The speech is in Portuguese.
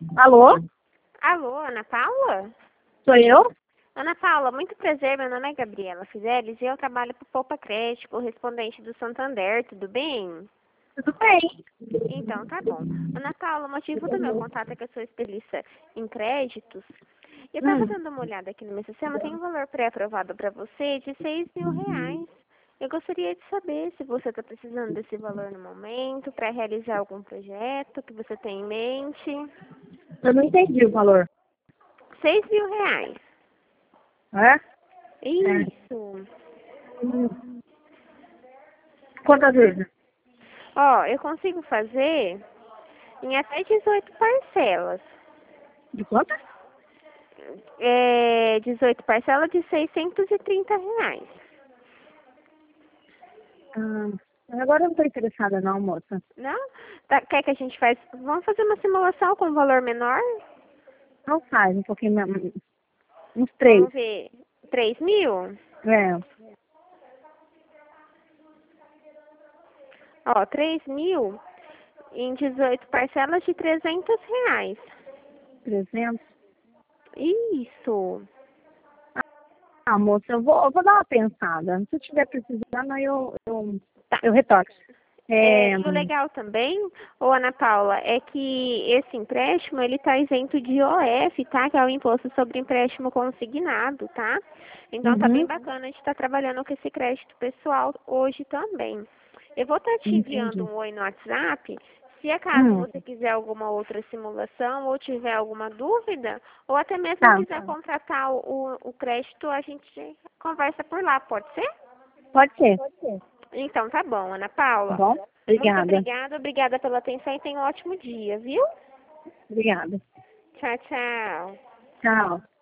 Alô? Alô, Ana Paula? Sou eu? Ana Paula, muito prazer, meu nome é Gabriela Fidelis e eu trabalho para o Poupa Crédito, correspondente do Santander, tudo bem? Tudo bem. Então, tá bom. Ana Paula, o motivo do meu contato é que eu sou especialista em créditos. Eu estava Hum, dando uma olhada aqui no meu sistema, tem um valor pré-aprovado para você de R$ 6.000. Eu gostaria de saber se você está precisando desse valor no momento, para realizar algum projeto que você tem em mente. eu não entendi o valor. R$ 6.000. É? É. Isso. Hum, Quantas vezes? Ó, eu consigo fazer em até 18 parcelas. De quantas? 18 parcelas de R$ 630. Agora eu não estou interessada não, moça. Não? Tá, quer que a gente faz? Vamos fazer uma simulação com um valor menor? Não faz, um pouquinho, uns três. Vamos ver. 3.000? É, Ó, 3.000 em 18 parcelas de R$ 300. 300. Isso. Moça, eu vou dar uma pensada. Se eu estiver precisando, aí Tá. eu retorno. É, E o legal também, ô Ana Paula, é que esse empréstimo, ele está isento de IOF, tá? Que é o Imposto sobre Empréstimo Consignado, tá? Então tá bem uhum, bacana a gente estar trabalhando com esse crédito pessoal hoje também. Eu vou estar te enviando entendi. um oi no WhatsApp, se acaso Hum, você quiser alguma outra simulação ou tiver alguma dúvida, ou até mesmo tá, quiser contratar o crédito, a gente conversa por lá, pode ser? pode ser. Então tá bom, Ana Tá Paula. bom? Muito Obrigada. obrigada, obrigada pela atenção e tenha um ótimo dia, viu? Obrigada. Tchau, tchau. Tchau.